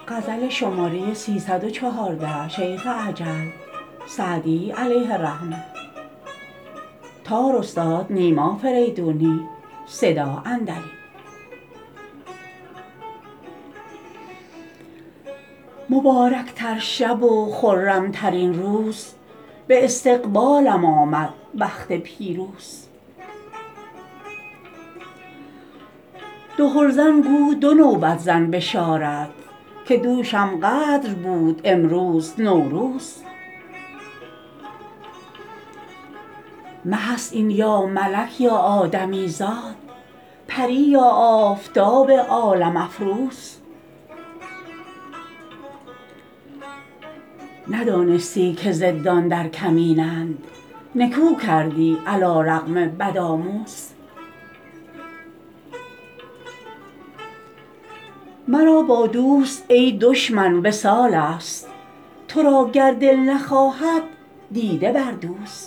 غزل شماره 314 شیخ عجل سعدی علیه الرحمه. تار استاد نیما فریدونی. صدا اندری. مبارکتر شب و خرمترین روز، به استقبالم آمد بخت پیروز. دهلزن گو دو نوبت زن بشارت، که دوشم قدر بود امروز نوروز. مه است این یا ملک یا آدمی زاد، پری یا آفتاب عالم افروز. ندانستی که ضدان در کمینند، نکو کردی علی رغم بدآموز. مرا با دوست ای دشمن وصال است، تو را گر دل نخواهد دیده بردوز.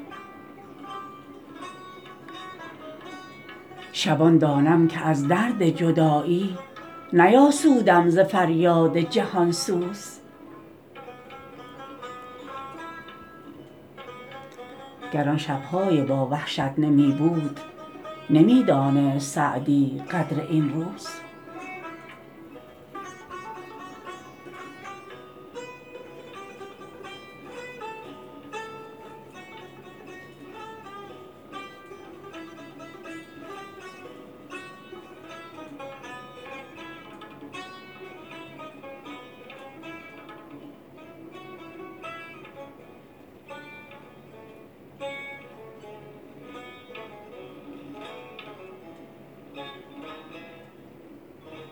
شبان دانم که از درد جدایی، نیاسودم ز فریاد جهان سوز. گر آن شبهای با وحشت نمی بود، نمی دانست سعدی قدر این روز.